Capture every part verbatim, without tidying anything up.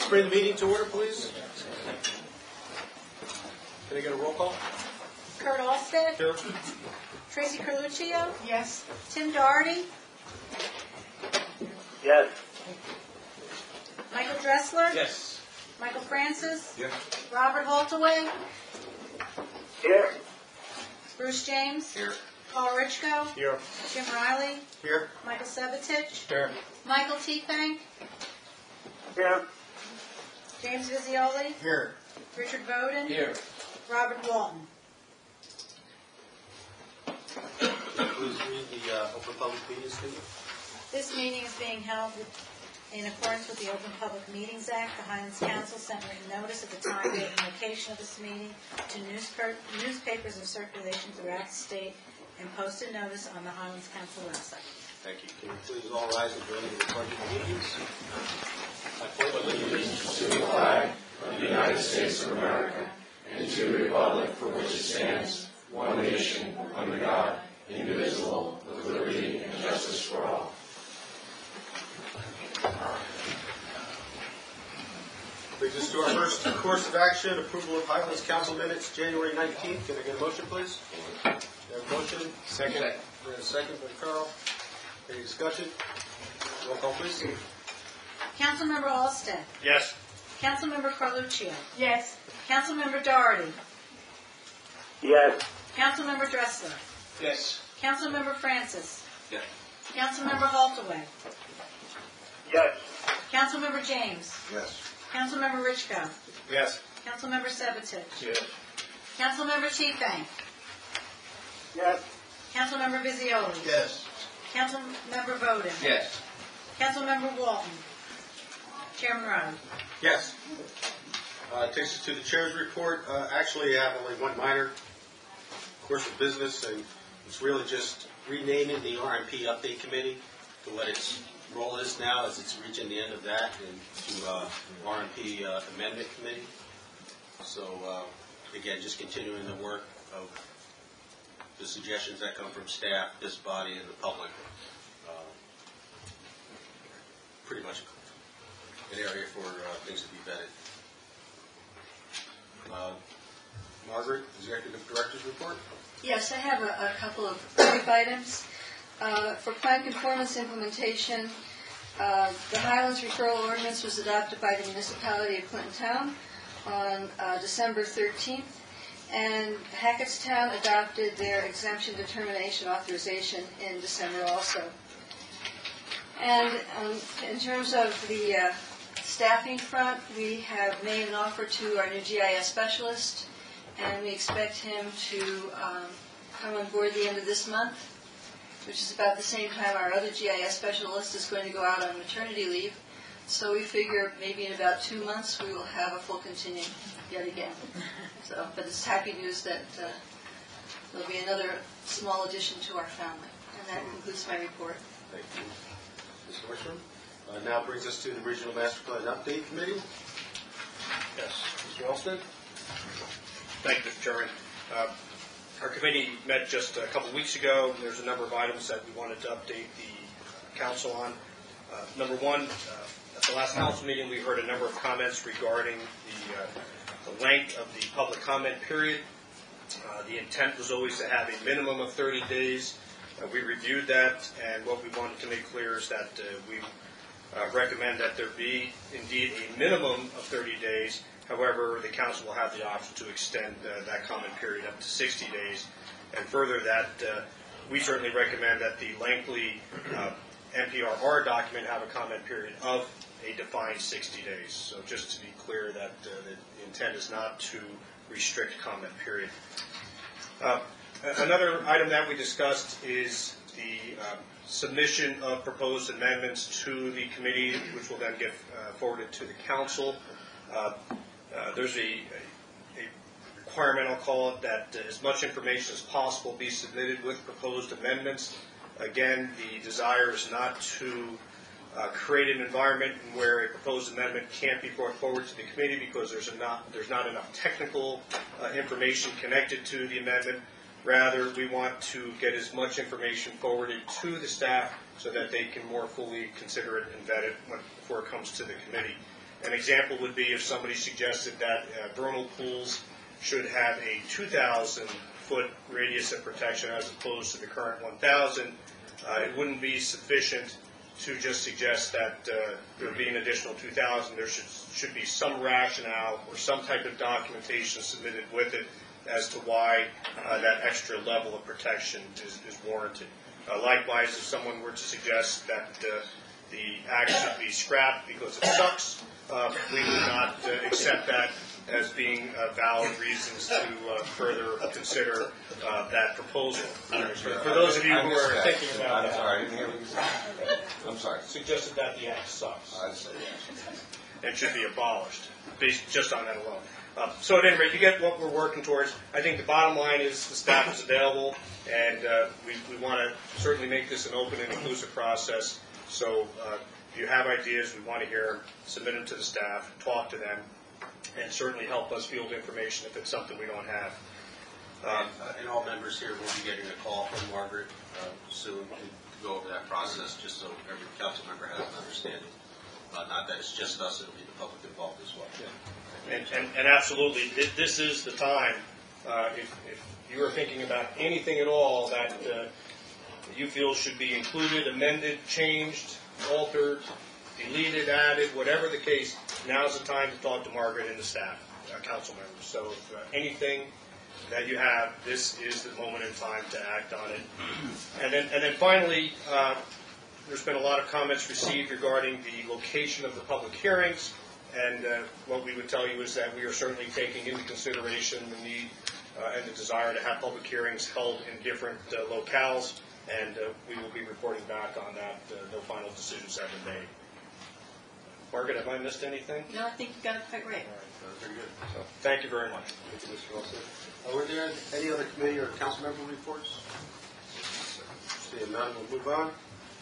Let's bring the meeting to order, please. Can I get a roll call? Kurt Alstead. Here. Tracy Carluccio. Yes. Tim Doherty. Yes. Michael Dressler. Yes. Michael Francis. Yes. Robert Haltaway. Here. Bruce James. Here. Paul Richko. Here. Jim Riley. Here. Michael Sevatich. Here. Michael Tefang. Here. James Visioli. Here. Richard Bowden. Here. Robert Walton. Please read the uh, Open Public Meetings Statement. This meeting is being held in accordance with the Open Public Meetings Act. The Highlands Council sent written notice of the time, date, and location of this meeting to newspa- newspapers of circulation throughout the state and posted notice on the Highlands Council website. Thank you. Can you please all rise and join me in the Pledge of Allegiance? I pledge allegiance to the flag of the United States of America and to the republic for which it stands, one nation, under God, indivisible, with liberty and justice for all. Brings us to our first course of action, approval of Highlands Council minutes, January nineteenth. Can I get a motion, please? You have a motion? Second. We have a second by Carl. Any discussion? Roll call, please. Councilmember Alstead. Yes. Councilmember Carluccio. Yes. Councilmember Doherty. Yes. Councilmember Dressler. Yes. Councilmember Francis. Yes. Councilmember Haltaway. Yes. Councilmember James. Yes. Councilmember Richko. Yes. Councilmember Sevatich. Yes. Councilmember Tefang. Yes. Councilmember Visioli. Yes. Councilmember Bowden. Yes. Councilmember Walton. Chairman Ryan. Yes. Uh, takes us to the chair's report. Uh, actually, I have only one minor course of business, and it's really just renaming the R M P Update Committee to what its role is now, as it's reaching the end of that, and to uh, R M P uh, Amendment Committee. So, uh, again, just continuing the work of the suggestions that come from staff, this body, and the public. Uh, pretty much an area for uh, things to be vetted. Uh, Margaret, Executive Director's report. Yes, I have a, a couple of brief items. Uh, for plan conformance implementation, uh, the Highlands referral ordinance was adopted by the municipality of Clinton Town on uh, December thirteenth, and Hackettstown adopted their exemption determination authorization in December also. And um, in terms of the uh, staffing front, we have made an offer to our new G I S specialist, and we expect him to um, come on board the end of this month, which is about the same time our other G I S specialist is going to go out on maternity leave. So we figure maybe in about two months we will have a full contingent yet again. So, but it's happy news that uh, there'll be another small addition to our family. And that concludes my report. Thank you, Miz Horstrom. Uh, now brings us to the Regional Master Plan Update Committee. Yes, Mister Alstead. Thank you, Mister Chairman. Uh, our committee met just a couple weeks ago. There's a number of items that we wanted to update the council on. Uh, number one, uh, at the last council meeting, we heard a number of comments regarding the, uh, the length of the public comment period. Uh, the intent was always to have a minimum of thirty days. Uh, we reviewed that, and what we wanted to make clear is that uh, we uh, recommend that there be indeed a minimum of thirty days. However, the council will have the option to extend uh, that comment period up to sixty days. And further, that uh, we certainly recommend that the lengthy uh, N P R R document have a comment period of a defined sixty days. So just to be clear that uh, the intent is not to restrict comment period. Uh, another item that we discussed is the uh, submission of proposed amendments to the committee, which will then get uh, forwarded to the council. Uh, uh, there's a, a, a requirement, I'll call it, that uh, as much information as possible be submitted with proposed amendments. Again, the desire is not to uh, create an environment where a proposed amendment can't be brought forward to the committee because there's, not, there's not enough technical uh, information connected to the amendment. Rather, we want to get as much information forwarded to the staff so that they can more fully consider it and vet it when, before it comes to the committee. An example would be if somebody suggested that uh, vernal pools should have a two thousand foot radius of protection as opposed to the current one thousand. Uh, it wouldn't be sufficient to just suggest that uh, there would be an additional two thousand. There should, should be some rationale or some type of documentation submitted with it as to why uh, that extra level of protection is, is warranted. Uh, likewise, if someone were to suggest that uh, the act should be scrapped because it sucks, uh, we would not uh, accept that as being uh, valid reasons to uh, further consider uh, that proposal. For, for those of you who are thinking about I'm that, sorry, I didn't hear what you said. I'm sorry. suggested that the act sucks I see. and should be abolished, based just on that alone. Uh, so at any rate, you get what we're working towards. I think the bottom line is the staff is available, and uh, we, we want to certainly make this an open and inclusive process. So uh, if you have ideas, we want to hear them, submit them to the staff, talk to them, and certainly help us field information if it's something we don't have. Um, uh, And all members here will be getting a call from Margaret uh, soon to go over that process, just so every council member has an understanding. Uh, Not that it's just us, it'll be the public involved as well. And, and, and absolutely, thi- this is the time, uh, if, if you are thinking about anything at all that uh, you feel should be included, amended, changed, altered, deleted, added, whatever the case, now's the time to talk to Margaret and the staff, uh, council members. So if uh, anything that you have, this is the moment in time to act on it. And then, and then finally, uh, there's been a lot of comments received regarding the location of the public hearings. And uh, what we would tell you is that we are certainly taking into consideration the need uh, and the desire to have public hearings held in different uh, locales, and uh, we will be reporting back on that. Uh, no final decisions have been made. Margaret, have I missed anything? No, I think you got it quite right. All right, uh, very good. So, thank you very much. Thank you, Mister Wilson. Uh, Were there any other committee or council member reports? Seeing none, we'll move on.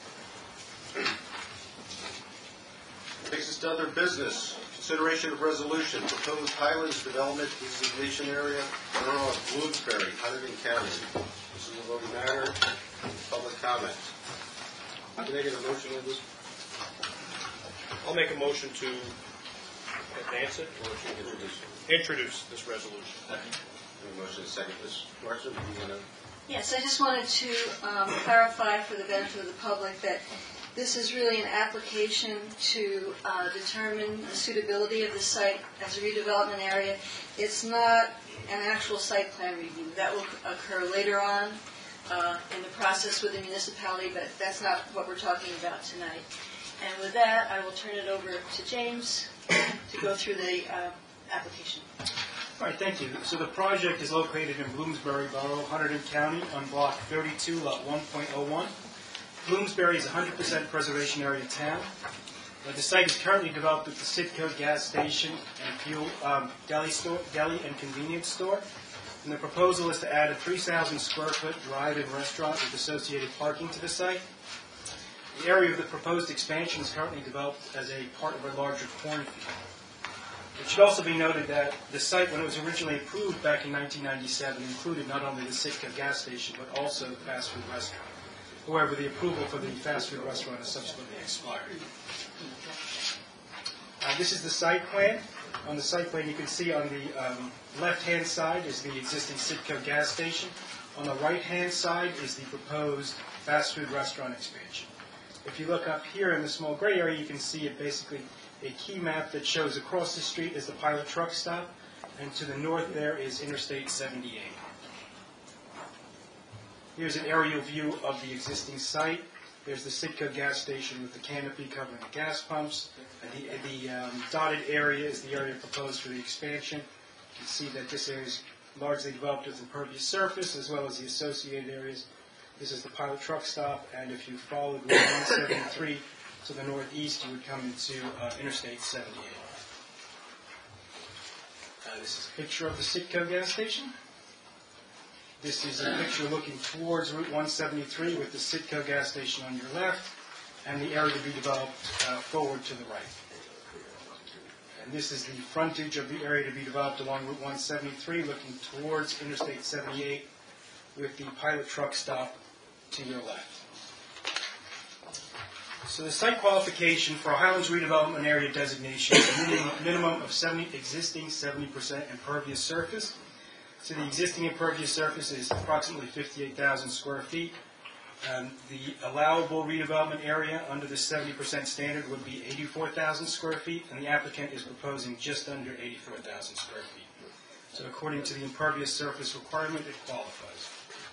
Takes us to other business. Consideration of resolution, proposed Highlands Development Designation Area, Borough of Bloomsbury, Hunterdon County. This is a voting matter. Public comment. Can I get a motion on this? I'll make a motion to advance it or to Introduce. introduce this resolution. Any motion to second this? Marcia, do you want to? Yes, I just wanted to um, clarify for the benefit of the public that this is really an application to uh, determine the suitability of the site as a redevelopment area. It's not an actual site plan review. That will occur later on uh, in the process with the municipality, but that's not what we're talking about tonight. And with that, I will turn it over to James to go through the uh, application. All right, thank you. So the project is located in Bloomsbury Borough, Hunterdon County, on Block thirty-two, Lot one point oh one. Bloomsbury is a one hundred percent preservation area town. Uh, The site is currently developed with the Citco gas station and fuel um, deli store, deli and convenience store. And the proposal is to add a three thousand square foot drive-in restaurant with associated parking to the site. The area of the proposed expansion is currently developed as a part of a larger cornfield. It should also be noted that the site, when it was originally approved back in nineteen ninety-seven, included not only the Citco gas station, but also the fast food restaurant. However, the approval for the fast food restaurant has subsequently expired. Uh, this is the site plan. On the site plan, you can see on the um, left-hand side is the existing Citco gas station. On the right-hand side is the proposed fast food restaurant expansion. If you look up here in the small gray area, you can see it basically a key map that shows across the street is the pilot truck stop, and to the north there is Interstate seventy-eight. Here's an aerial view of the existing site. There's the Citco gas station with the canopy covering the gas pumps. And the the um, dotted area is the area proposed for the expansion. You can see that this area is largely developed with impervious surface, as well as the associated areas. This is the pilot truck stop, and if you followed Route one seventy-three to the northeast, you would come into uh, Interstate seventy-eight. Uh, this is a picture of the Citco gas station. This is a picture looking towards Route one seventy-three with the Citco gas station on your left and the area to be developed uh, forward to the right. And this is the frontage of the area to be developed along Route one seventy-three looking towards Interstate seventy-eight with the pilot truck stop to your left. So the site qualification for a Highlands redevelopment area designation is a minimum, minimum of seventy, existing seventy percent impervious surface. So the existing impervious surface is approximately fifty-eight thousand square feet. Um, the allowable redevelopment area under the seventy percent standard would be eighty-four thousand square feet, and the applicant is proposing just under eighty-four thousand square feet. So according to the impervious surface requirement, it qualifies.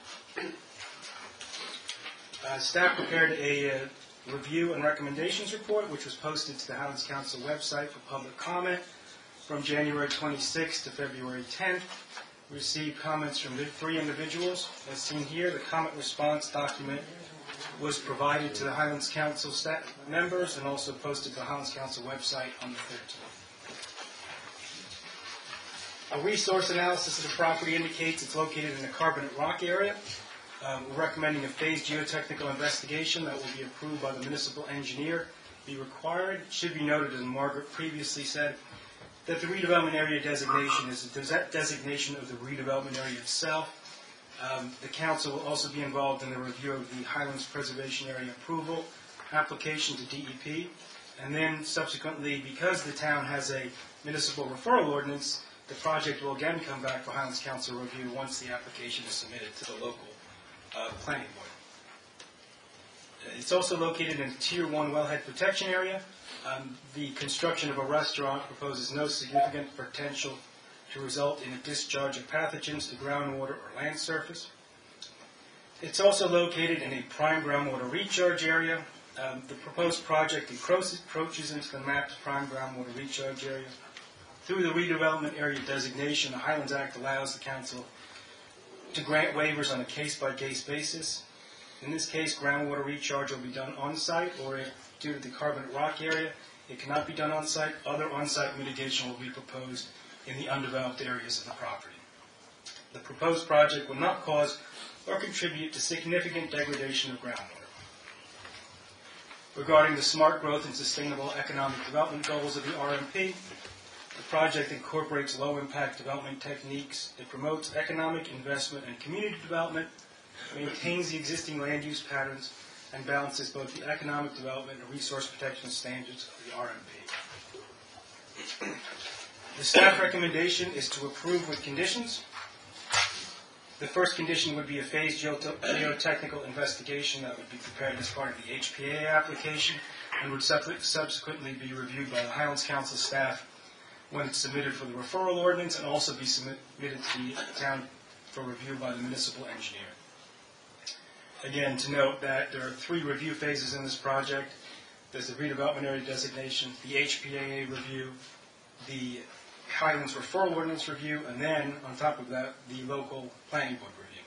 Uh, staff prepared a uh, review and recommendations report, which was posted to the Highlands Council website for public comment from January twenty-sixth to February tenth. We received comments from three individuals. As seen here, the comment response document was provided to the Highlands Council staff members and also posted to the Highlands Council website on the thirteenth. A resource analysis of the property indicates it's located in a carbonate rock area. Um, we're recommending a phased geotechnical investigation that will be approved by the municipal engineer be required. It should be noted, as Margaret previously said, that the redevelopment area designation is a des- designation of the redevelopment area itself. Um, the council will also be involved in the review of the Highlands Preservation Area approval application to D E P. And then subsequently, because the town has a municipal referral ordinance, the project will again come back for Highlands Council review once the application is submitted to the local uh, planning board. It's also located in a Tier one wellhead protection area. Um, the construction of a restaurant proposes no significant potential to result in a discharge of pathogens to groundwater or land surface. It's also located in a prime groundwater recharge area. Um, the proposed project encroaches into the mapped prime groundwater recharge area. Through the redevelopment area designation, the Highlands Act allows the council to grant waivers on a case-by-case basis. In this case, groundwater recharge will be done on-site, or if, due to the carbonate rock area, it cannot be done on-site, other on-site mitigation will be proposed in the undeveloped areas of the property. The proposed project will not cause or contribute to significant degradation of groundwater. Regarding the smart growth and sustainable economic development goals of the R M P, the project incorporates low-impact development techniques. It promotes economic investment and community development, maintains the existing land use patterns, and balances both the economic development and resource protection standards of the R M P. The staff recommendation is to approve with conditions. The first condition would be a phased geotechnical investigation that would be prepared as part of the H P A application and would subsequently be reviewed by the Highlands Council staff when it's submitted for the referral ordinance, and also be submitted to the town for review by the municipal engineer. Again, to note that there are three review phases in this project. There's the redevelopment area designation, the H P A A review, the Highlands referral ordinance review, and then, on top of that, the local planning board review.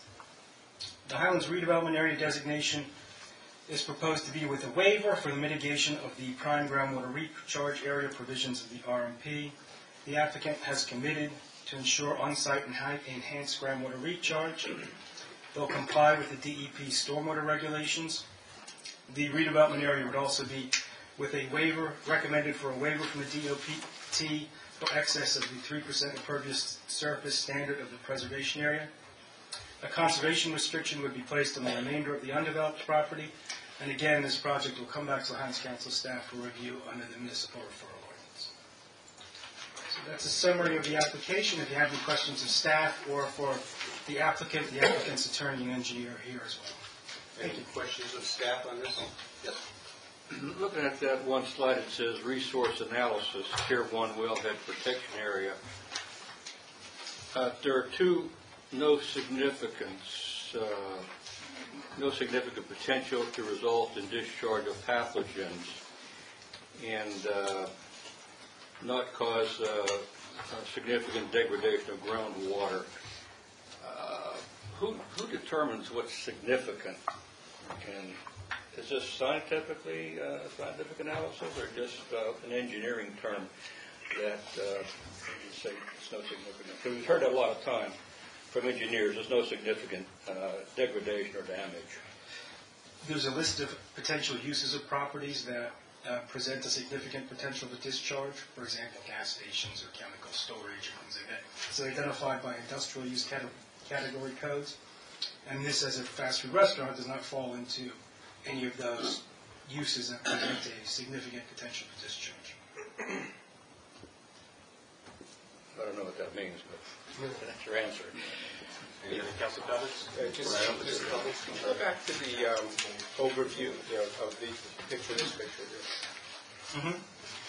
The Highlands redevelopment area designation is proposed to be with a waiver for the mitigation of the prime groundwater recharge area provisions of the R M P. The applicant has committed to ensure on-site and high enhanced groundwater recharge. They'll comply with the D E P stormwater regulations. The redevelopment area would also be with a waiver, recommended for a waiver from the D O T for excess of the three percent impervious surface standard of the preservation area. A conservation restriction would be placed on the remainder of the undeveloped property. And again, this project will come back to the Highlands Council staff for review under the municipal referral ordinance. So that's a summary of the application. If you have any questions of staff or for the applicant, the applicant's attorney and engineer are here as well. Any questions of staff on this? Yes. Looking at that one slide, it says resource analysis, Tier one wellhead protection area. Uh, there are two no significance, uh, no significant potential to result in discharge of pathogens and uh, not cause uh, significant degradation of groundwater. Uh, who, who determines what's significant? And is this scientifically uh, scientific analysis, or just uh, an engineering term that uh, you say it's no significant? Because we've heard that a lot of time from engineers. There's no significant uh, degradation or damage. There's a list of potential uses of properties that uh, present a significant potential for discharge. For example, gas stations or chemical storage or things like that. It's identified by industrial use cate- category codes. And this, as a fast food restaurant, does not fall into any of those uses that present a significant potential for discharge. I don't know what that means, but that's your answer. Any other council comments? Uh, Just, just go back to the um, overview, you know, of the picture, this picture here. Mm-hmm.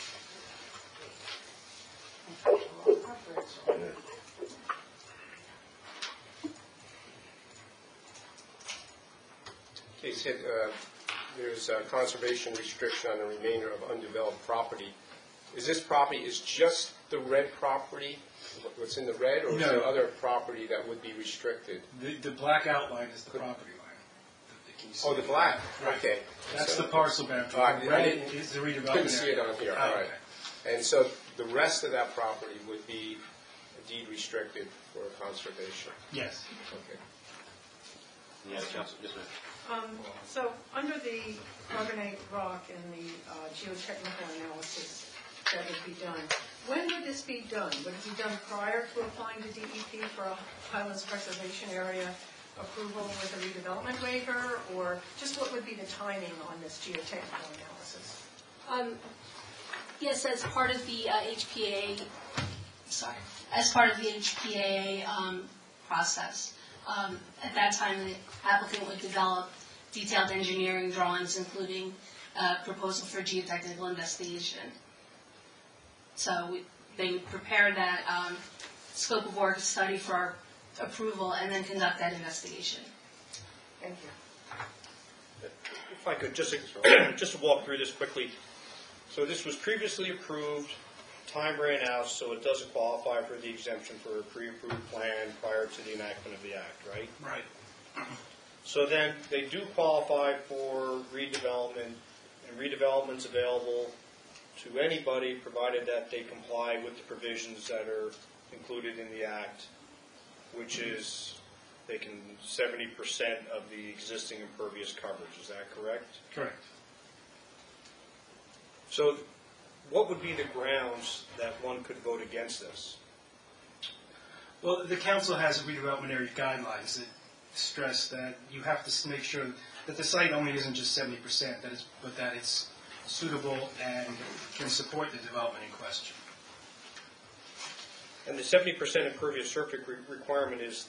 Okay, you said uh, there's a conservation restriction on the remainder of undeveloped property. Is this property, is just the red property, what's in the red, or is No. there other property that would be restricted? The, the black outline is the property line. The- can you see Oh, the it? black, Right. okay. That's So- the parcel boundary. Ah, The I red didn't- is the redevelopment Couldn't see it area. on here, Oh, all right. okay. And so the rest of that property would be deed restricted for conservation? Yes. Okay. Any other council, yes, ma'am. Um, So, under the carbonate rock and the uh, geotechnical analysis that would be done, when would this be done? Would it be done prior to applying to D E P for a Highlands Preservation Area approval with a redevelopment waiver? Or just what would be the timing on this geotechnical analysis? Um, Yes, as part of the uh, H P A, sorry, as part of the H P A um, process. Um, At that time, the applicant would develop detailed engineering drawings, including a proposal for geotechnical investigation. So we- they would prepare that um, scope of work study for our approval and then conduct that investigation. Thank you. If I could, just to, just to walk through this quickly. So this was previously approved, time ran out, so it doesn't qualify for the exemption for a pre-approved plan prior to the enactment of the act, right? Right. So then, they do qualify for redevelopment, and redevelopment's available to anybody, provided that they comply with the provisions that are included in the act, which is they can seventy percent of the existing impervious coverage. Is that correct? Correct. So what would be the grounds that one could vote against this? Well, the council has redevelopment area guidelines that stress that you have to s- make sure that the site only isn't just seventy percent, that it's, but that it's suitable and can support the development in question. And the seventy percent impervious surface re- requirement is,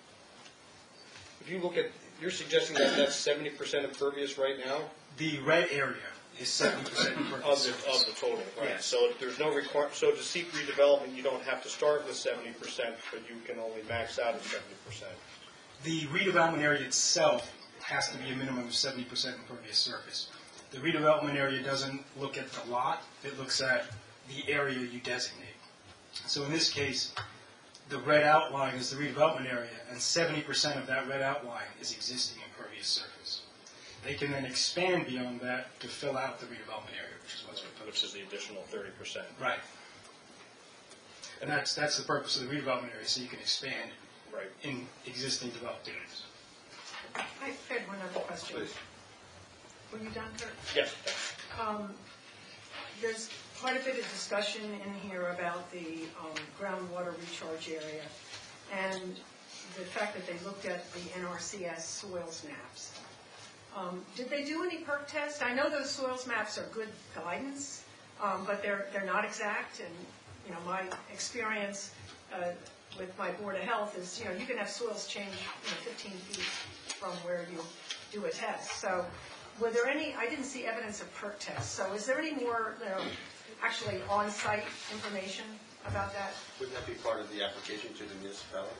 if you look at, you're suggesting that that's seventy percent impervious right now? The red area is seventy percent Of impervious the, of surface. the total, right? Yes. So if there's no require, so to seek redevelopment, you don't have to start with seventy percent, but you can only max out at seventy percent. The redevelopment area itself has to be a minimum of seventy percent impervious surface. The redevelopment area doesn't look at the lot, it looks at the area you designate. So in this case, the red outline is the redevelopment area, and seventy percent of that red outline is existing impervious surface. They can then expand beyond that to fill out the redevelopment area, which is what's proposed. Which is the additional thirty percent. Right. And that's, that's the purpose of the redevelopment area, so you can expand Right. in existing developed areas. I had one other question. Please. Were you done, Kurt? Yes. Um, There's quite a bit of discussion in here about the um, groundwater recharge area and the fact that they looked at the N R C S soils maps. Um, Did they do any perk tests? I know those soils maps are good guidance, um, but they're, they're not exact. And, you know, my experience uh, with my Board of Health is, you know, you can have soils change, you know, fifteen feet from where you do a test. So were there any, I didn't see evidence of perk tests, so is there any more, you know, actually on-site information about that? Wouldn't that be part of the application to the municipality?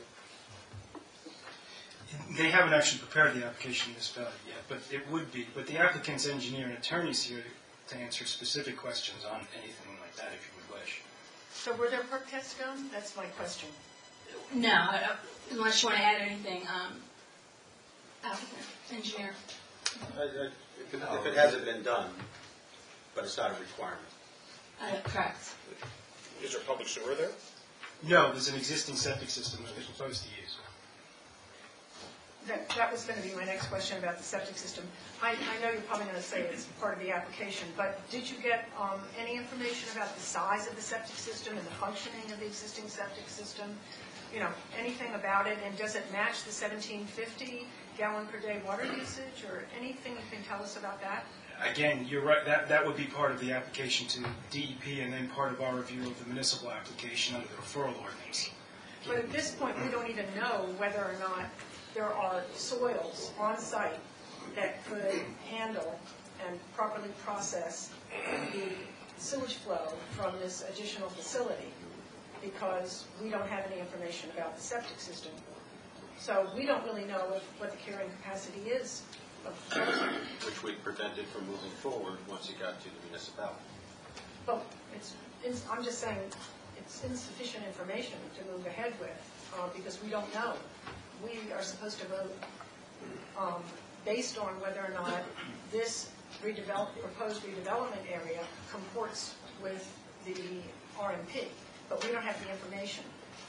They haven't actually prepared the application to this municipality yet, but it would be. But the applicant's engineer and attorney's here to answer specific questions on anything like that, if you would wish. So were there perk tests done? That's my question. No, I don't- unless you want to add anything, um, applicant, engineer. I- I- If it if it hasn't been done, but it's not a requirement. Uh, Correct. Is there public sewer there? No, there's an existing septic system that we're supposed to use. That, that was going to be my next question about the septic system. I, I know you're probably going to say it's part of the application, but did you get um, any information about the size of the septic system and the functioning of the existing septic system? You know, anything about it, and does it match the seventeen fifty gallon per day water usage, or anything you can tell us about that? Again, you're right, that, that would be part of the application to D E P and then part of our review of the municipal application under the referral ordinance. But at this point, we don't even know whether or not there are soils on site that could handle and properly process the sewage flow from this additional facility, because we don't have any information about the septic system. So we don't really know if, what the carrying capacity is of the facility. Which would prevent it from moving forward once it got to the municipality. But it's, it's, I'm just saying, it's insufficient information to move ahead with, uh, because we don't know. We are supposed to vote um, based on whether or not this redevelop, proposed redevelopment area comports with the R M P, but we don't have the information.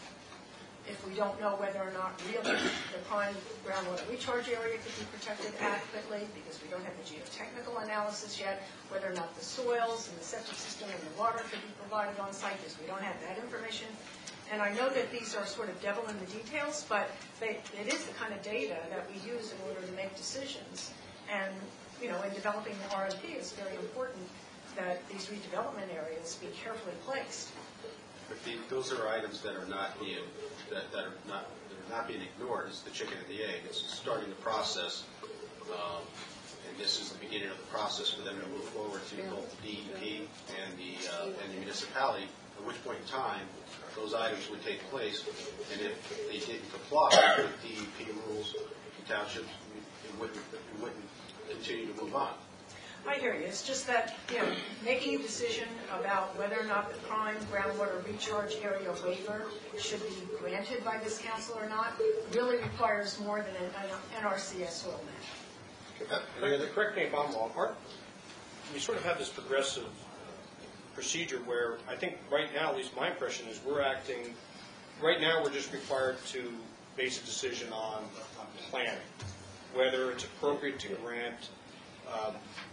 If we don't know whether or not really the pond groundwater recharge area could be protected adequately, because we don't have the geotechnical analysis yet, whether or not the soils and the septic system and the water could be provided on site, because we don't have that information. And I know that these are sort of devil in the details, but they, it is the kind of data that we use in order to make decisions. And, you know, in developing the R M P, it's very important that these redevelopment areas be carefully placed. But the, those are items that are not being, that, that are not, that are not being ignored. It's the chicken and the egg. It's starting the process, um, and this is the beginning of the process for them to move forward to both the D E P and the, uh, and the municipality, at which point in time those items would take place, and if they didn't comply with D E P rules, the townships, it wouldn't, it wouldn't continue to move on. I hear you. It's just that, you know, making a decision about whether or not the prime groundwater recharge area waiver should be granted by this council or not really requires more than an N R C S soil map. Any other- Correct me if I'm wrong, Art. We sort of have this progressive procedure where I think right now, at least my impression is we're acting, right now we're just required to base a decision on, on planning, whether it's appropriate to grant um,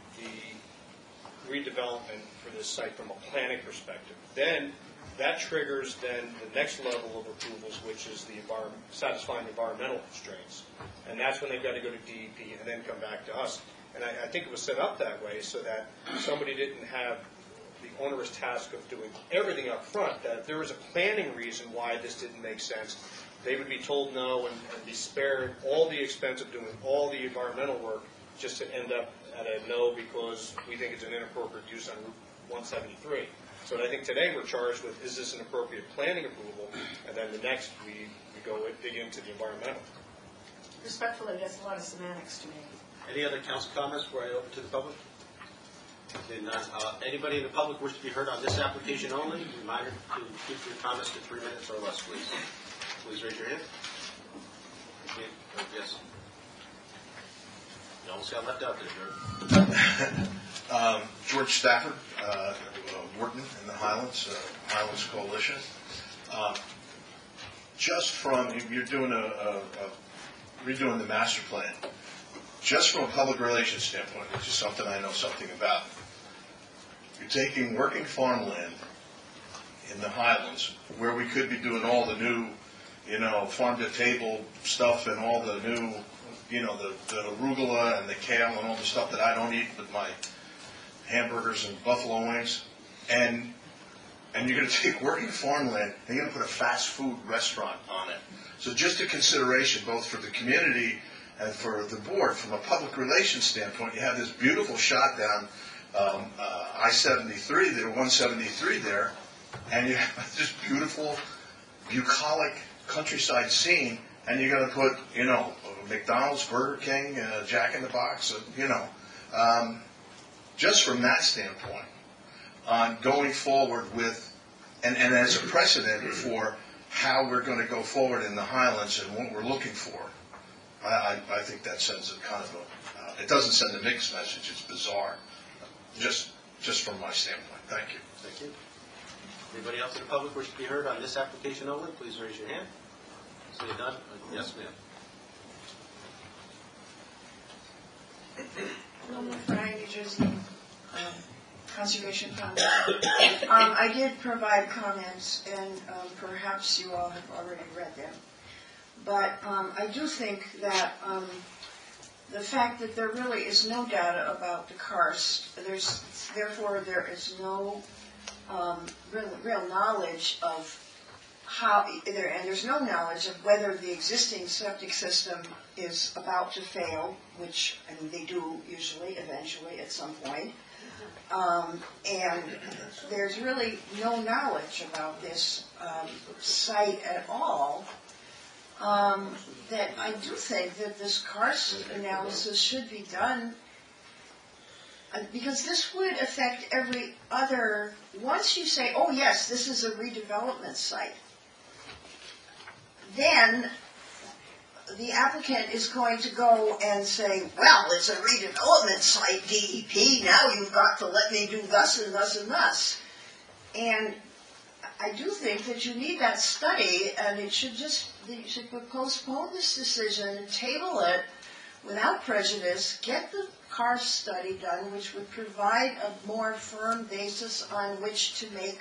the redevelopment for this site from a planning perspective. Then that triggers then the next level of approvals, which is the environment, satisfying the environmental constraints. And that's when they've got to go to D E P and then come back to us. And I, I think it was set up that way so that somebody didn't have the onerous task of doing everything up front, that if there was a planning reason why this didn't make sense, they would be told no and, and be spared all the expense of doing all the environmental work just to end up at a no because we think it's an inappropriate use on Route one seventy-three. So I think today we're charged with, is this an appropriate planning approval? And then the next, we, we go dig into the environmental. Respectfully, that's a lot of semantics to me. Any other council comments before I open to the public? Then, uh, anybody in the public wish to be heard on this application only? Reminder to keep your comments to three minutes or less, please. Please raise your hand. Yes. You almost got left out there, George. um, George Stafford, uh, Wharton in the Highlands, uh, Highlands Coalition. Uh, just from, you're doing a, a, a, redoing the master plan. Just from a public relations standpoint, which is something I know something about, you're taking working farmland in the Highlands, where we could be doing all the new, you know, farm-to-table stuff and all the new, you know, the, the arugula and the kale and all the stuff that I don't eat with my hamburgers and buffalo wings, and and you're going to take working farmland and you're going to put a fast food restaurant on it. So just a consideration, both for the community and for the board, from a public relations standpoint, you have this beautiful shot down um, uh, I seventy-three there, one seventy-three there, and you have this beautiful, bucolic countryside scene, and you're going to put, you know, McDonald's, Burger King, uh, Jack in the Box, uh, you know. Um, just from that standpoint, on going forward with, and, and as a precedent for how we're going to go forward in the Highlands and what we're looking for, I, I, I think that sends a kind of a, uh, it doesn't send a mixed message, it's bizarre, just just from my standpoint. Thank you. Thank you. Anybody else in the public wish to be heard on this application only? Please raise your hand. See it done? Yes, ma'am. Norman Fry, New Jersey um, Conservation Fund. um, I did provide comments, and um, perhaps you all have already read them. But um, I do think that um, the fact that there really is no data about the karst, there's, therefore there is no um, real, real knowledge of how, there, and there's no knowledge of whether the existing septic system is about to fail, which, I mean, they do usually, eventually, at some point. Um, and there's really no knowledge about this um, site at all. Um, that I do think that this karst analysis should be done, uh, because this would affect every other, once you say, oh yes, this is a redevelopment site, then the applicant is going to go and say, well, it's a redevelopment site, D E P, now you've got to let me do thus and thus and thus. And I do think that you need that study, and it should just, you should postpone this decision, table it without prejudice, get the karst study done, which would provide a more firm basis on which to make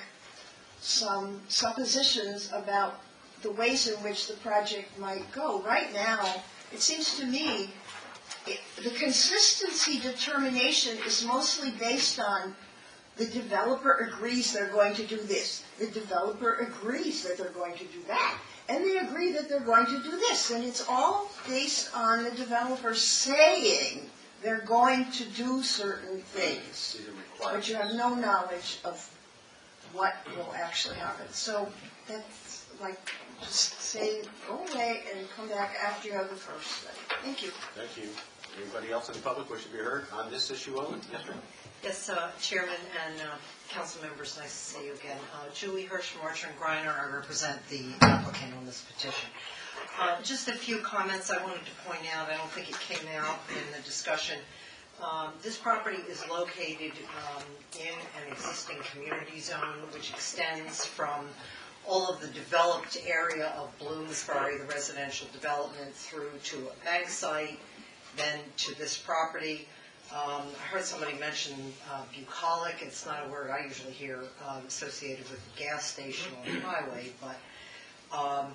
some suppositions about the ways in which the project might go. Right now, it seems to me, it, the consistency determination is mostly based on the developer agrees they're going to do this. The developer agrees that they're going to do that. And they agree that they're going to do this. And it's all based on the developer saying they're going to do certain things. But you have no knowledge of what will actually happen. So that's like, just say, go away and come back after you have the first study. Thank you. Thank you. Anybody else in the public wish to be heard on this issue only? Yes, ma'am. Yes, uh, Chairman and uh, council members, nice to see you again. Uh, Julie Hirsch from Archer and Griner. I represent the applicant on this petition. Uh, just a few comments I wanted to point out. I don't think it came out in the discussion. Um, this property is located um, in an existing community zone which extends from all of the developed area of Bloomsbury, the residential development, through to a bank site, then to this property. Um, I heard somebody mention uh, bucolic. It's not a word I usually hear um, associated with the gas station on the highway, but um,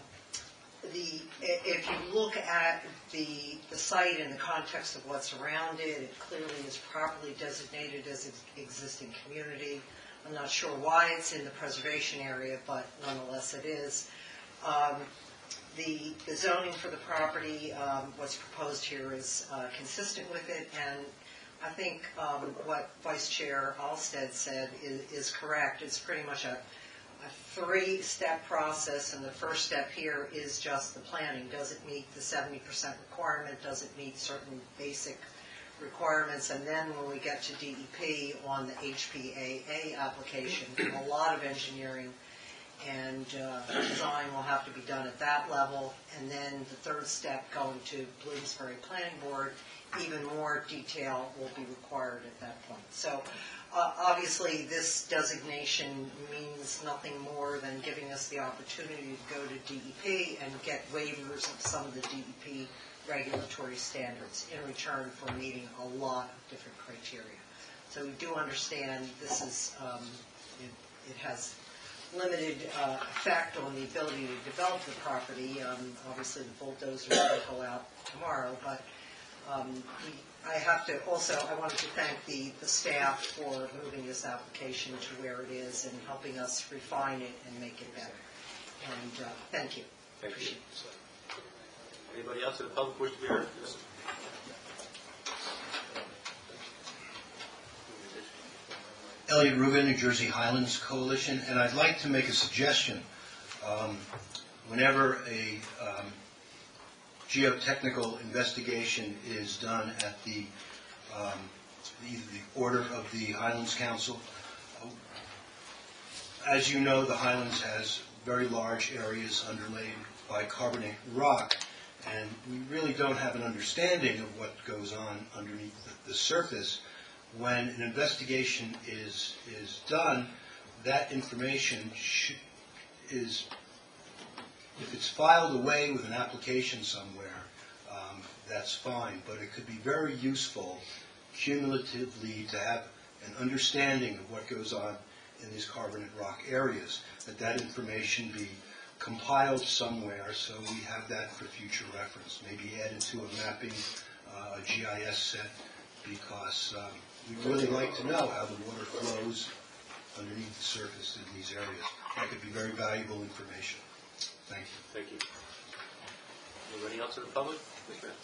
the if you look at the the site in the context of what's around it, it clearly is properly designated as an existing community. I'm not sure why it's in the preservation area, but nonetheless it is. Um, the, the zoning for the property, um, what's proposed here is uh, consistent with it, and I think um, what Vice Chair Alstead said is, is correct. It's pretty much a, a three-step process, and the first step here is just the planning. Does it meet the seventy percent requirement? Does it meet certain basic requirements? And then when we get to D E P on the H P A A application, a lot of engineering and uh, design will have to be done at that level. And then the third step, going to Bloomsbury Planning Board, even more detail will be required at that point. So uh, obviously this designation means nothing more than giving us the opportunity to go to D E P and get waivers of some of the D E P regulatory standards in return for meeting a lot of different criteria. So we do understand this is, um, it, it has limited uh, effect on the ability to develop the property. Um, obviously the bulldozers will go out tomorrow, but um, we, I have to also, I wanted to thank the, the staff for moving this application to where it is and helping us refine it and make it better. And uh, thank you. Thank you. Anybody else in the public wish to be heard? Yes. Elliot Rubin, New Jersey Highlands Coalition, and I'd like to make a suggestion. Um, whenever a um, geotechnical investigation is done at the, um, the, the order of the Highlands Council, uh, as you know, the Highlands has very large areas underlaid by carbonate rock, and we really don't have an understanding of what goes on underneath the, the surface. When an investigation is is done, that information should, is, if it's filed away with an application somewhere, um, that's fine. But it could be very useful, cumulatively, to have an understanding of what goes on in these carbonate rock areas. That that information be compiled somewhere, so we have that for future reference. Maybe added to a mapping uh, a G I S set, because um, we really like to know how the water flows underneath the surface in these areas. That could be very valuable information. Thank you. Thank you. Anybody else in the public? Yes, ma'am.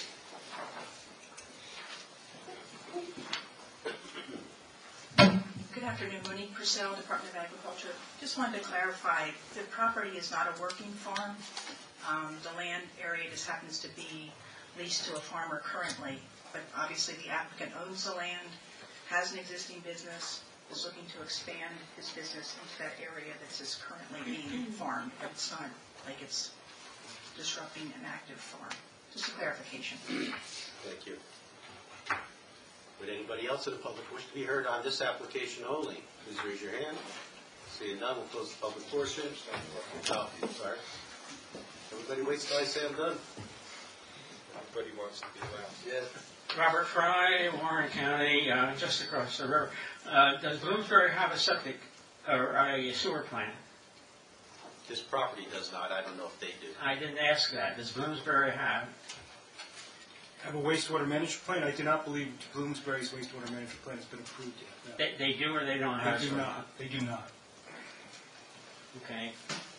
Good afternoon, Monique Purcell, Department of Agriculture. Just wanted to clarify, the property is not a working farm. Um, The land area just happens to be leased to a farmer currently, but obviously the applicant owns the land, has an existing business, is looking to expand his business into that area that's just currently being farmed, but it's not like it's disrupting an active farm. Just a clarification. Thank you. Would anybody else in the public wish to be heard on this application only? Please raise your hand. Seeing none, we'll close the public portion. Oh, sorry. Everybody waits till I say I'm done. Everybody wants to be last. Yeah. Robert Fry, Warren County, uh, just across the river. Uh, Does Bloomsbury have a septic or a sewer plant? This property does not. I don't know if they do. I didn't ask that. Does Bloomsbury have? Have a wastewater management plan? I do not believe Bloomsbury's wastewater management plan has been approved yet. No. They, they do or they don't have? They do sewer? not. They do not. Okay.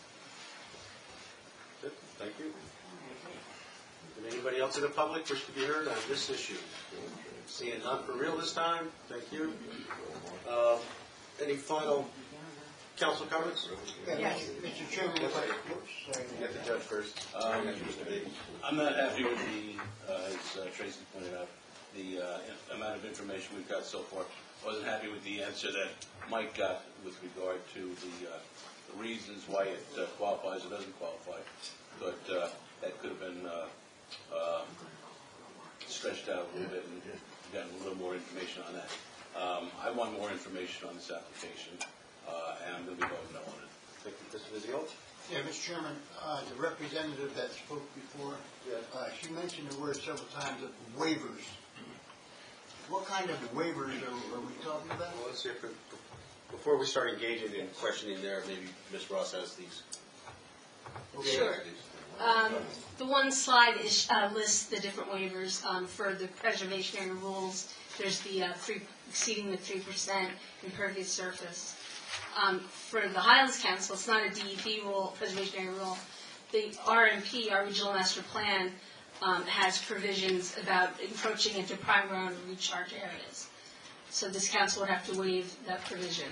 Good. Thank you. Would anybody else in the public wish to be heard on this issue? Seeing none for real this time. Thank you. Uh, Any final council comments? Yes. Mister Chairman, if I, oops, sorry. Get the judge first. Um, I'm not happy with the, uh, as uh, Tracy pointed out, the uh, amount of information we've got so far. Wasn't happy with the answer that Mike got with regard to the, uh, the reasons why it uh, qualifies or doesn't qualify. But uh, that could have been uh, uh, stretched out a little bit and gotten a little more information on that. Um, I want more information on this application, uh, and I'm going to be voting no on it. Thank you, Mister Vizio. Yeah, Mister Chairman, uh, the representative that spoke before, uh, she mentioned the word several times of waivers. What kind of waivers are, are we talking about? Well, let's see if, it, before we start engaging in questioning there, maybe Miz Ross has these. Okay. Sure. Um, The one slide is, uh, lists the different waivers um, for the preservation area rules. There's the uh, three, exceeding the three percent impervious surface. Um, For the Highlands Council, it's not a D E P rule, preservation area rule. The R M P, our regional master plan, um, has provisions about encroaching into prime ground recharge areas. So this council would have to waive that provision.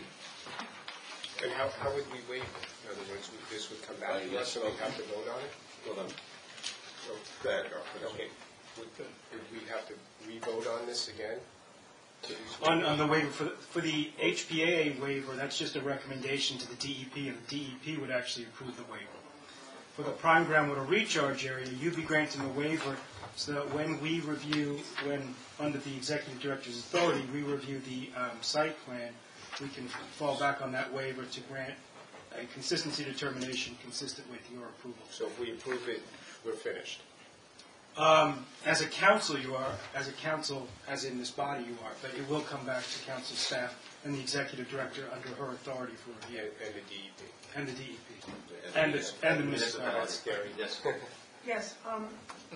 And how, how would we waive it? In other words, would- this would come back to us and we'd have to vote on it? Hold on. So, go ahead, okay. Would, would we have to re-vote on this again? On, on the waiver, for the, for the H P A A waiver, that's just a recommendation to the D E P, and the D E P would actually approve the waiver. For the prime groundwater recharge area, you'd be granting a waiver so that when we review, when, under the executive director's authority, we review the um, site plan, we can fall back on that waiver to grant a consistency determination consistent with your approval. So if we approve it, we're finished? Um, As a council, you are. As a council, as in this body, you are. But it will come back to council staff and the executive director under her authority for review. And, and the D E P? And the D E P. And the, and the municipality. Yes. Yes, um,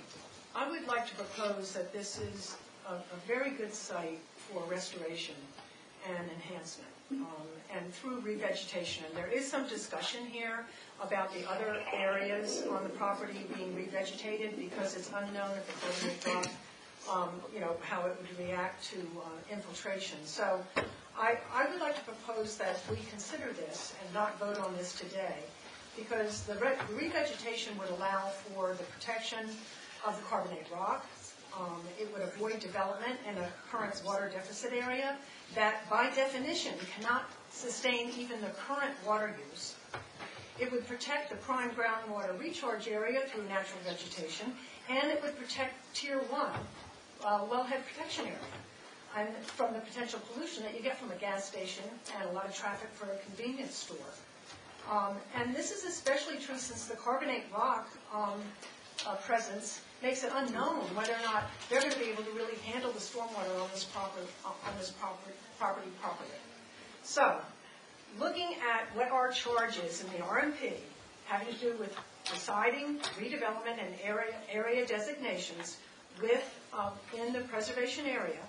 I would like to propose that this is a, a very good site for restoration and enhancement, um, and through revegetation. And there is some discussion here about the other areas on the property being revegetated because it's unknown if the carbonate rock, um, you know, how it would react to uh, infiltration. So I, I would like to propose that we consider this and not vote on this today, because the re- revegetation would allow for the protection of the carbonate rock. Um, it would avoid development in a current water deficit area that, by definition, cannot sustain even the current water use. It would protect the prime groundwater recharge area through natural vegetation, and it would protect Tier one uh, wellhead protection area and from the potential pollution that you get from a gas station and a lot of traffic for a convenience store. Um, and this is especially true since the carbonate rock um, uh, presence makes it unknown whether or not they're going to be able to really handle the stormwater on this property, on this property, property properly. So, looking at what our charge is in the R M P, having to do with deciding redevelopment and area, area designations, with, um, in the preservation area,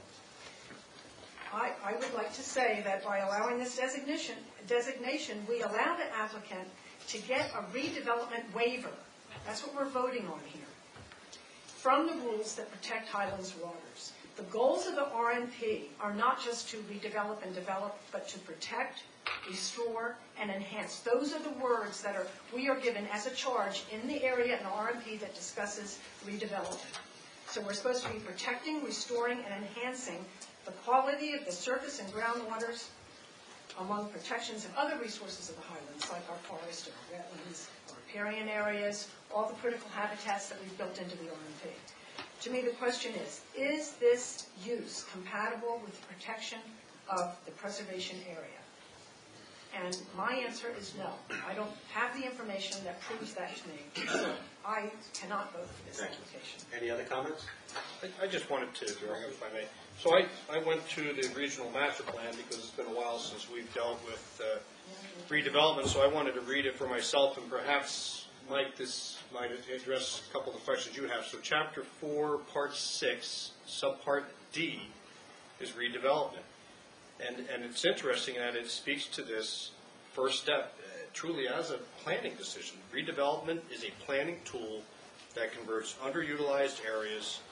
I, I would like to say that by allowing this designation, designation, we allow the applicant to get a redevelopment waiver. That's what we're voting on here. From the rules that protect Highlands waters. The goals of the R N P are not just to redevelop and develop, but to protect, restore, and enhance. Those are the words that are we are given as a charge in the area in the R N P that discusses redevelopment. So we're supposed to be protecting, restoring, and enhancing the quality of the surface and groundwaters among protections of other resources of the highlands, like our forest, our wetlands, our riparian areas, all the critical habitats that we've built into the R N P. To me, the question is, is this use compatible with the protection of the preservation area? And my answer is no. I don't have the information that proves that to me. So I cannot vote for this application. Any other comments? I, I just wanted to, if I may. So I, I went to the regional master plan because it's been a while since we've dealt with uh, redevelopment, so I wanted to read it for myself, and perhaps, Mike, this might address a couple of the questions you have. So chapter four, part six, subpart D is redevelopment. And, and it's interesting that it speaks to this first step, uh, truly as a planning decision. Redevelopment is a planning tool that converts underutilized areas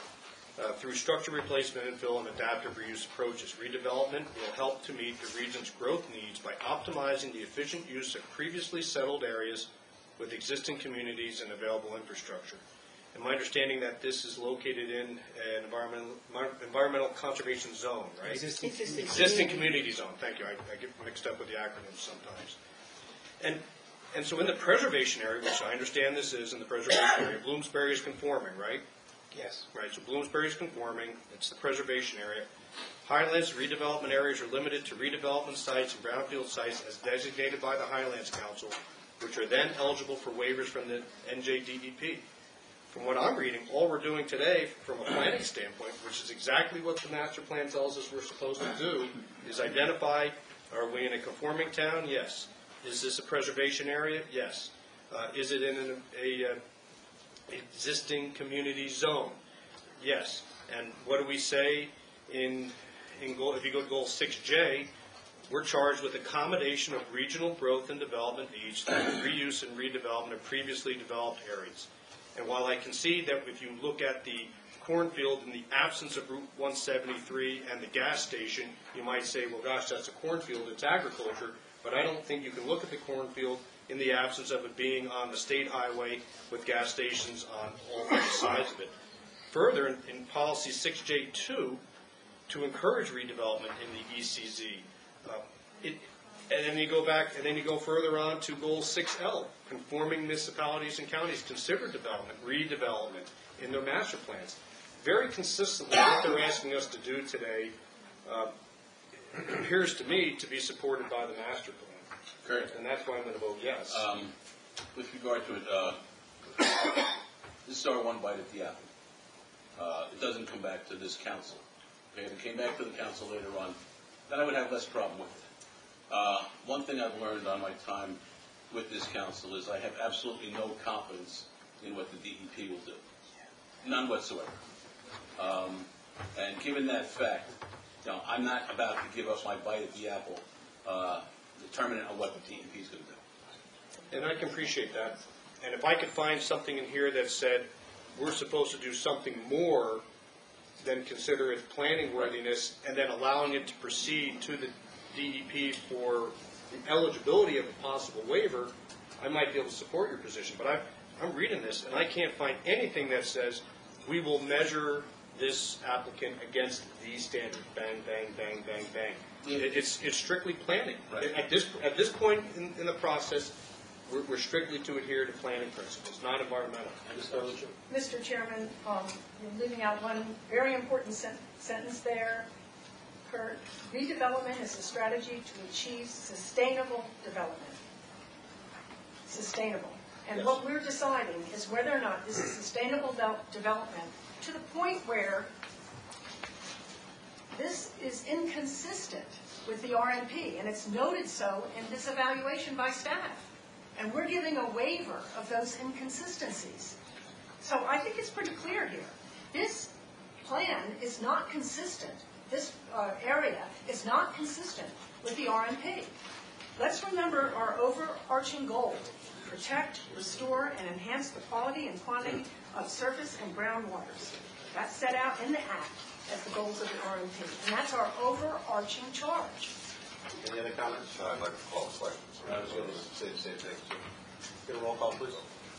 uh, through structure replacement, infill, and adaptive reuse approaches. Redevelopment will help to meet the region's growth needs by optimizing the efficient use of previously settled areas with existing communities and available infrastructure. And my understanding that this is located in an environmental, environmental conservation zone, right? Existing, Existing, Existing community zone. Thank you. I, I get mixed up with the acronyms sometimes. And and so in the preservation area, which I understand this is in the preservation area, Bloomsbury is conforming, right? Yes. Right. So Bloomsbury is conforming. It's the preservation area. Highlands redevelopment areas are limited to redevelopment sites and brownfield sites as designated by the Highlands Council, which are then eligible for waivers from the N J D E P. From what I'm reading, all we're doing today from a planning standpoint, which is exactly what the master plan tells us we're supposed to do, is identify, are we in a conforming town? Yes. Is this a preservation area? Yes. Uh, is it in an a, uh, existing community zone? Yes. And what do we say in, in goal, if you go to goal six J, we're charged with accommodation of regional growth and development needs through reuse and redevelopment of previously developed areas. And while I concede that if you look at the cornfield in the absence of Route one seventy-three and the gas station, you might say, well, gosh, that's a cornfield, it's agriculture. But I don't think you can look at the cornfield in the absence of it being on the state highway with gas stations on all three sides of it. Further, in, in policy six J two, to encourage redevelopment in the E C Z, uh, it, and then you go back, and then you go further on to goal six L, conforming municipalities and counties consider development, redevelopment in their master plans. Very consistently, what they're asking us to do today uh, appears to me to be supported by the master plan. Correct. And that's why I'm going to vote yes. Um, with regard to it, uh, this is our one bite at the apple. Uh, it doesn't come back to this council. Okay, if it came back to the council later on, then I would have less problem with it. Uh, one thing I've learned on my time with this council is I have absolutely no confidence in what the D E P will do. None whatsoever. Um, and given that fact, you know, I'm not about to give up my bite at the apple, uh, determinant on what the D E P is going to do. And I can appreciate that. And if I could find something in here that said we're supposed to do something more than consider it planning worthiness and then allowing it to proceed to the D E P for the eligibility of a possible waiver, I might be able to support your position. But I've, I'm reading this, and I can't find anything that says we will measure this applicant against these standards. Bang, bang, bang, bang, bang. It, it's, it's strictly planning. Right. At this, at this point in, in the process, we're, we're strictly to adhere to planning principles, not environmental. Mister Chairman, um, you're leaving out one very important sen- sentence there. Kurt, redevelopment is a strategy to achieve sustainable development. Sustainable. And Yes. what we're deciding is whether or not this is sustainable de- development to the point where this is inconsistent with the R N P, and it's noted so in this evaluation by staff. And we're giving a waiver of those inconsistencies. So I think it's pretty clear here. this plan is not consistent, this uh, area is not consistent with the R M P. Let's remember our overarching goal: protect, restore, and enhance the quality and quantity of surface and groundwaters. That's set out in the Act as the goals of the R M P, and that's our overarching charge. Any other comments? I'd like to call the question. I was going to say the same thing. So, get a roll call, please.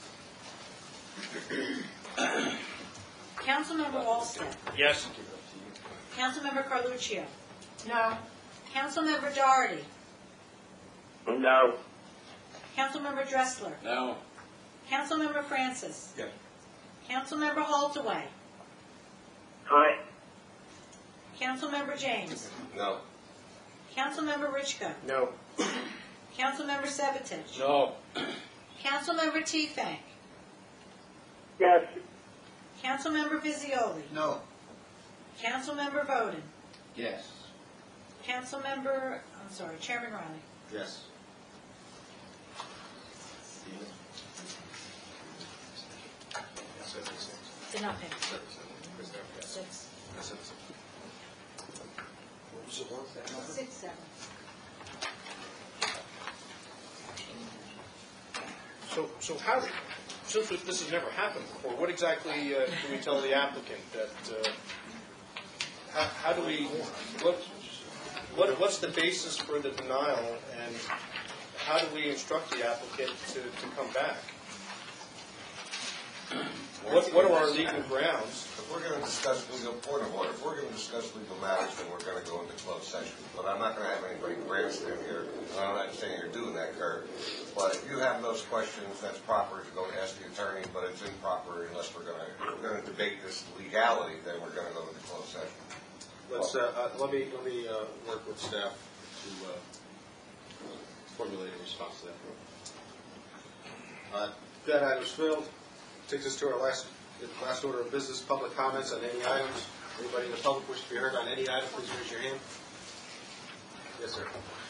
Councilmember Olsted. Yes. Councilmember Carluccio. No. Councilmember Doherty. No. Councilmember Dressler. No. Councilmember Francis. Yes. Councilmember Holtaway. Aye. Councilmember James. No. Councilmember Richka. No. Councilmember Sevatich. No. Councilmember Tiefenk. Yes. Councilmember Visioli. No. Councilmember Bowden. Yes. Councilmember, I'm sorry, Chairman Riley. Yes. Did not pay. Six. Six, seven. So, so how, since this has never happened before, what exactly uh, do we tell the applicant that, uh, how, how do we, what, what, what's the basis for the denial, and how do we instruct the applicant to, to come back? What, what are our legal grounds? If we're going to discuss legal, point of order, if we're going to discuss legal matters, then we're going to go into closed session. But I'm not going to have anybody grandstand here, and I'm not saying you're doing that, Kurt. But if you have those questions, that's proper to go ask the attorney, but it's improper unless we're going to, if we're going to debate this legality, then we're going to go into closed session. Let's, uh, uh, let me, let me uh, work with staff to uh, formulate a response to that. Uh, That item's filled. Takes us to our last, last order of business, public comments on any items. Anybody in the public wish to be heard on any item, please raise your hand. Yes, sir.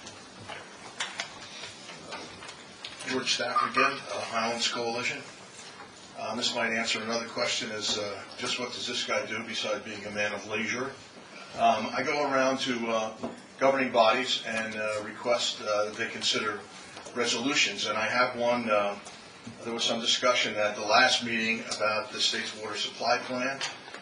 George Stafford again, uh, Highlands Coalition. Um, this might answer another question, is uh, just what does this guy do besides being a man of leisure? Um, I go around to uh, governing bodies and uh, request uh, that they consider resolutions, and I have one. Uh, there was some discussion at the last meeting about the state's water supply plan.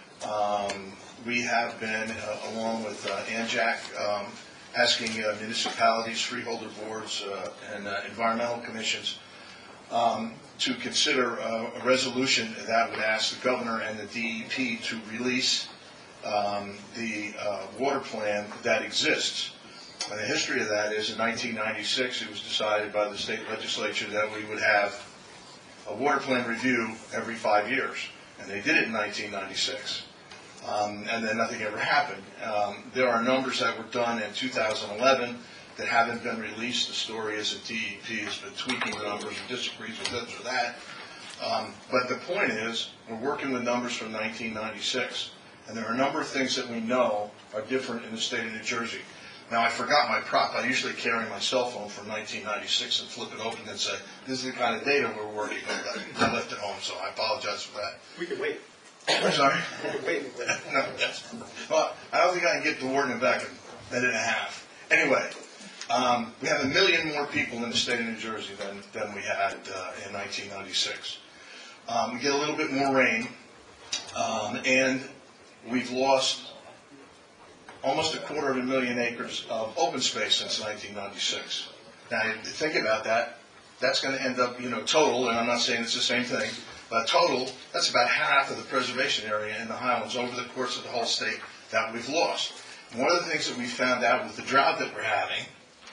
Um, we have been, uh, along with uh, ANJAC, um, asking uh, municipalities, freeholder boards, uh, and uh, environmental commissions um, to consider uh, a resolution that would ask the governor and the D E P to release um, the uh, water plan that exists. And the history of that is in nineteen ninety-six, it was decided by the state legislature that we would have a water plan review every five years. And they did it in nineteen ninety-six. Um, and then nothing ever happened. Um, there are numbers that were done in two thousand eleven that haven't been released. The story is that D E P has been tweaking the numbers and disagrees with this or that. Um, but the point is, we're working with numbers from nineteen ninety-six, and there are a number of things that we know are different in the state of New Jersey. Now, I forgot my prop. I usually carry my cell phone from nineteen ninety-six and flip it open and say, this is the kind of data we're working with. I left it home, so I apologize for that. We can wait. I'm sorry? We can wait. No, that's, well, I don't think I can get the warden back in a minute and a half. Anyway, um, we have a million more people in the state of New Jersey than, than we had uh, in nineteen ninety-six. Um, we get a little bit more rain, um, and we've lost almost a quarter of a million acres of open space since nineteen ninety-six. Now, you think about that, that's going to end up, you know, total, and I'm not saying it's the same thing, but total, that's about half of the preservation area in the Highlands over the course of the whole state that we've lost. And one of the things that we found out with the drought that we're having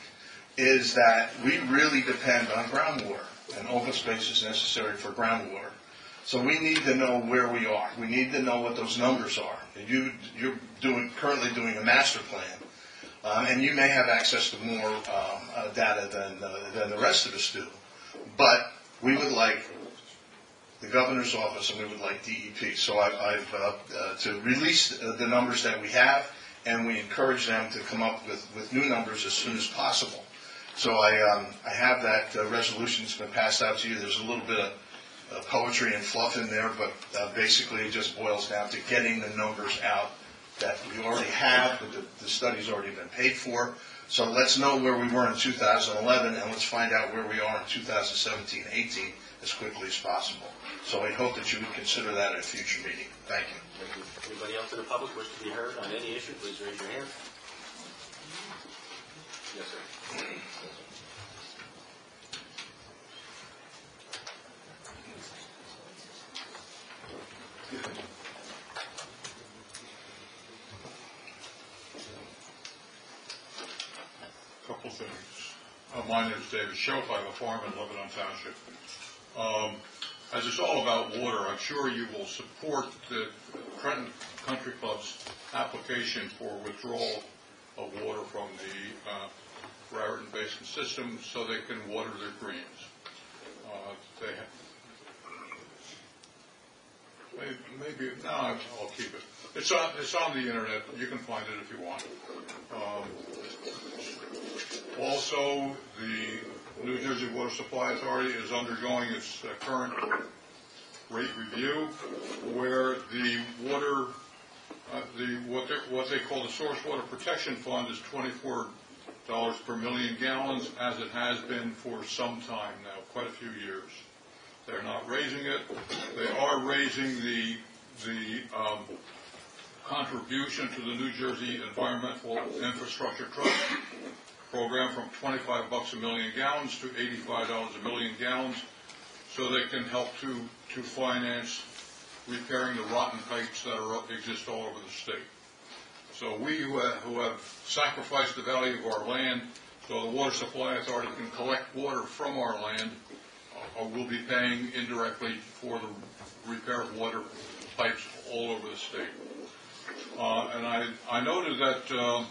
is that we really depend on groundwater, and open space is necessary for groundwater. So we need to know where we are. We need to know what those numbers are. You, you're doing, currently doing a master plan, um, and you may have access to more um, uh, data than, uh, than the rest of us do. But we would like the governor's office, and we would like D E P. So I, I've uh, uh, to release the numbers that we have, and we encourage them to come up with, with new numbers as soon as possible. So I, um, I have that uh, resolution that's been passed out to you. There's a little bit of uh, poetry and fluff in there, but uh, basically it just boils down to getting the numbers out that we already have, but the, the study's already been paid for. So let's know where we were in two thousand eleven, and let's find out where we are in two thousand seventeen eighteen as quickly as possible. So I hope that you would consider that at a future meeting. Thank you. Thank you. Anybody else in the public wish to be heard on any issue, please raise your hand. Yes, sir. Couple things. Uh, my name is David Schoaf. I have a farm in Lebanon Township. Um, as it's all about water, I'm sure you will support the Trenton Country Club's application for withdrawal of water from the uh, Raritan Basin system so they can water their greens. Uh, they have, maybe, no, I'll keep it. It's on, it's on the internet. You can find it if you want. Um, Also, the New Jersey Water Supply Authority is undergoing its uh, current rate review, where the water, uh, the what, what they call the Source Water Protection Fund is twenty-four dollars per million gallons, as it has been for some time now, quite a few years. They're not raising it. They are raising the the um, contribution to the New Jersey Environmental Infrastructure Trust program from twenty-five bucks a million gallons to eighty-five dollars a million gallons, so they can help to to finance repairing the rotten pipes that are exist all over the state. So we who have, who have sacrificed the value of our land so the Water Supply Authority can collect water from our land, uh, will be paying indirectly for the repair of water pipes all over the state. Uh, and I, I noted that uh,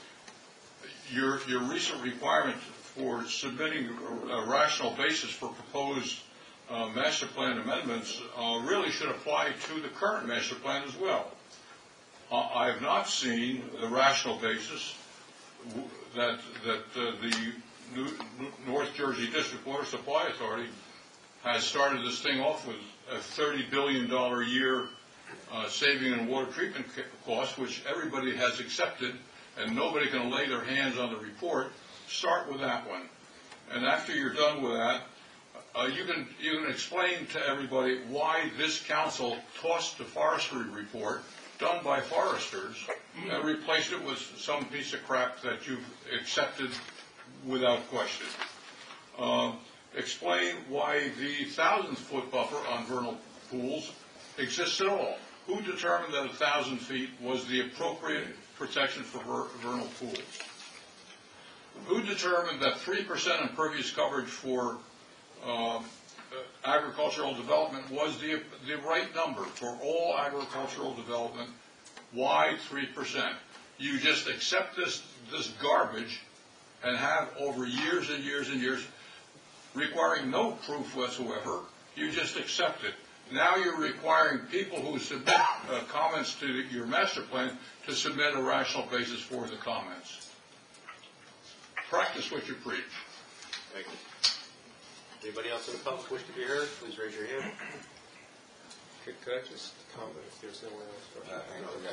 Your, your recent requirement for submitting a, a rational basis for proposed uh, master plan amendments uh, really should apply to the current master plan as well. Uh, I have not seen the rational basis w- that, that uh, the New, New North Jersey District Water Supply Authority has started this thing off with a thirty billion dollars a year uh, saving in water treatment costs, which everybody has accepted, and nobody can lay their hands on the report. Start with that one. And after you're done with that, uh, you can you can explain to everybody why this council tossed the forestry report done by foresters and replaced it with some piece of crap that you've accepted without question. Uh, explain why the thousand-foot buffer on vernal pools exists at all. Who determined that a thousand feet was the appropriate protection for ver- vernal pools? Who determined that three percent impervious coverage for uh, agricultural development was the, the right number for all agricultural development? Why three percent? You just accept this, this garbage and have over years and years and years, requiring no proof whatsoever, you just accept it. Now you're requiring people who submit uh, comments to your master plan to submit a rational basis for the comments. Practice what you preach. Thank you. Anybody else in the public wish to be heard? Please raise your hand. Could, could I just comment if there's no one else? Uh, hang on.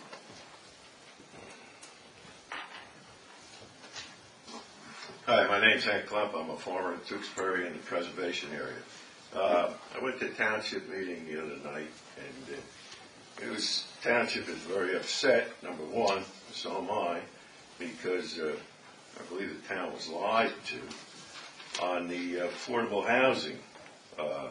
Hi, my name's Hank Klump. I'm a farmer in Tewksbury in the preservation area. Uh, I went to township meeting the other night, and uh, it was, township is very upset, number one, so am I, because uh, I believe the town was lied to on the affordable housing. Uh,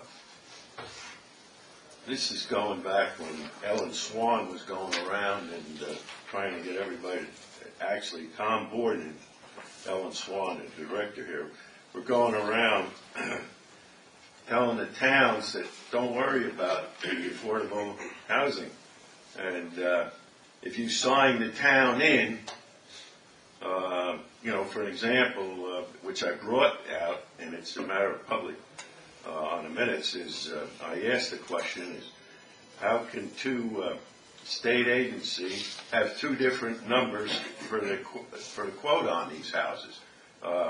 this is going back when Ellen Swan was going around and uh, trying to get everybody, to, actually Tom Borden, Ellen Swan, the director here, were going around telling the towns that don't worry about the affordable housing. And uh, if you sign the town in, uh, you know, for an example, uh, which I brought out, and it's a matter of public uh, on the minutes, is uh, I asked the question is, how can two uh, state agencies have two different numbers for the for the quote on these houses? Uh,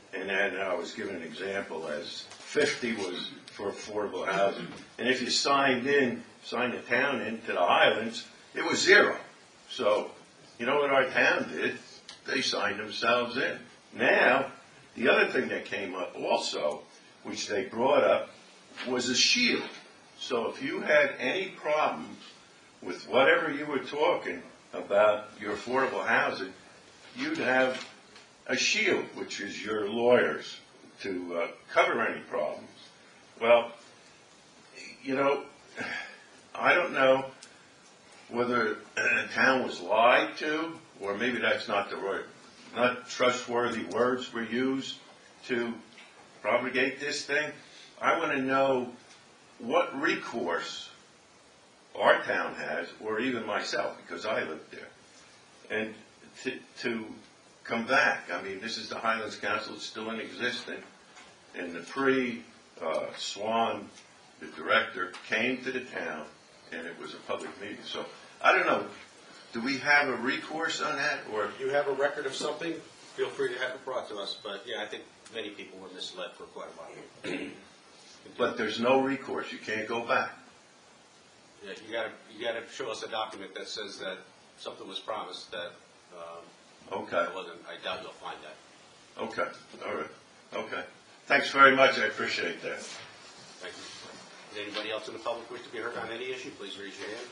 and then I was given an example as fifty was for affordable housing. And if you signed in, signed the town into the Highlands, it was zero. So, you know what our town did? They signed themselves in. Now, the other thing that came up also, which they brought up, was a shield. So if you had any problems with whatever you were talking about your affordable housing, you'd have a shield, which is your lawyers, to uh, cover any problems. Well, you know, I don't know whether a town was lied to, or maybe that's not the right, not trustworthy words were used to propagate this thing. I want to know what recourse our town has, or even myself, because I lived there, and to, to come back. I mean, this is the Highlands Council, it's still in existence, and the pre-Swan, the director, came to the town, and it was a public meeting. So, I don't know, do we have a recourse on that, or? If you have a record of something, feel free to have it brought to us, but yeah, I think many people were misled for quite a while. But there's no recourse, you can't go back. Yeah, you gotta, you gotta show us a document that says that something was promised that, um, Okay. it wasn't. I doubt you'll find that. Okay, all right, okay. Thanks very much, I appreciate that. Thank you. Does anybody else in the public wish to be heard on any issue? Please raise your hand.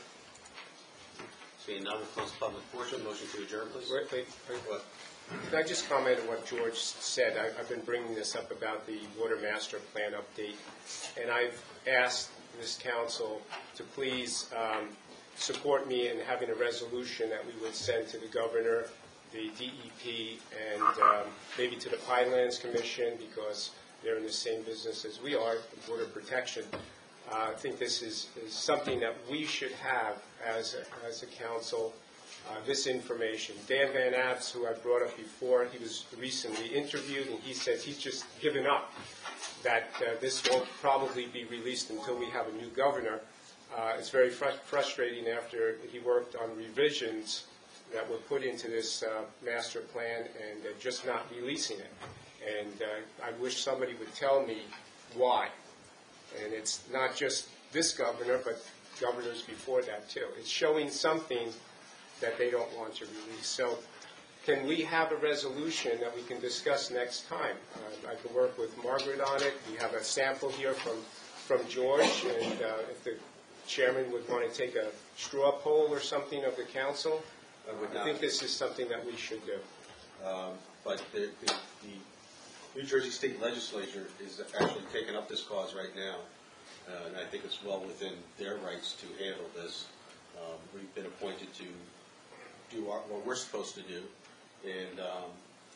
Seeing none, we'll close the public portion. Motion to adjourn, please. Wait, wait, wait, what? Can I just comment on what George said? I, I've been bringing this up about the water master plan update, and I've asked this council to please um, support me in having a resolution that we would send to the governor, the D E P, and um, maybe to the Pinelands Commission, because they're in the same business as we are, water protection. Uh, I think this is, is something that we should have as a, as a council, uh, this information. Dan Van Abs, who I brought up before, he was recently interviewed, and he says he's just given up, that uh, this won't probably be released until we have a new governor. Uh, it's very fr- frustrating after he worked on revisions that were put into this uh, master plan and uh, just not releasing it. And uh, I wish somebody would tell me why. And it's not just this governor, but governors before that too. It's showing something that they don't want to release. So can we have a resolution that we can discuss next time? Uh, I can work with Margaret on it. We have a sample here from, from George, and uh, if the chairman would want to take a straw poll or something of the council, I would I not. think this is something that we should do. Um, But the, the, the New Jersey State Legislature is actually taking up this cause right now, uh, and I think it's well within their rights to handle this. Um, We've been appointed to do our, what we're supposed to do, and um,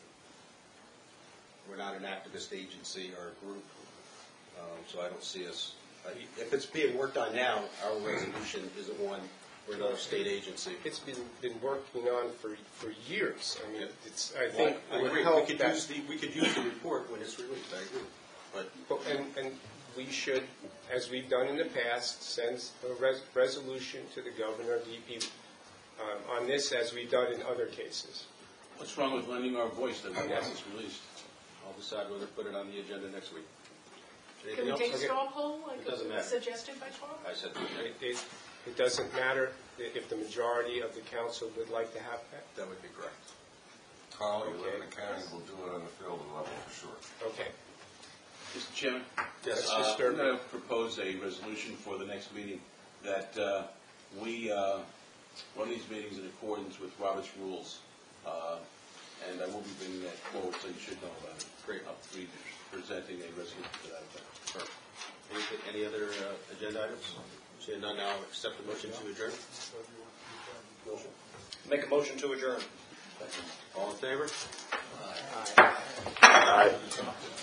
we're not an activist agency or a group, um, so I don't see us. Uh, if it's being worked on now, our resolution isn't one. We're another state agency. It's been, been working on for, for years. I mean, it's, I think I it would agree. We help could that. use the, we could use the report when it's released, I agree. But But- And, and we should, as we've done in the past, send a res- resolution to the governor, D P, um, on this, as we've done in other cases. What's wrong with lending our voice that we want this released? I'll decide whether to put it on the agenda next week. Can Anything we else? take a Okay. straw poll, like It doesn't matter. suggested by Charles? I said, It, it, it doesn't matter if the majority of the council would like to have that? that would be correct. Carl, you Okay. live in the county, we'll do it on the field level for sure. Okay. Mister Chairman? Yes, Uh, Mister I'm going to propose a resolution for the next meeting that uh, we uh, run these meetings in accordance with Robert's rules, uh, and I will be bringing that forward, so you should know about it. Great. I'll be presenting a resolution to that effect. Perfect. Anything, any other uh, agenda items? Seeing none, now I'll accept the motion to adjourn. Motion. Make a motion to adjourn. All in favor? Aye. Aye.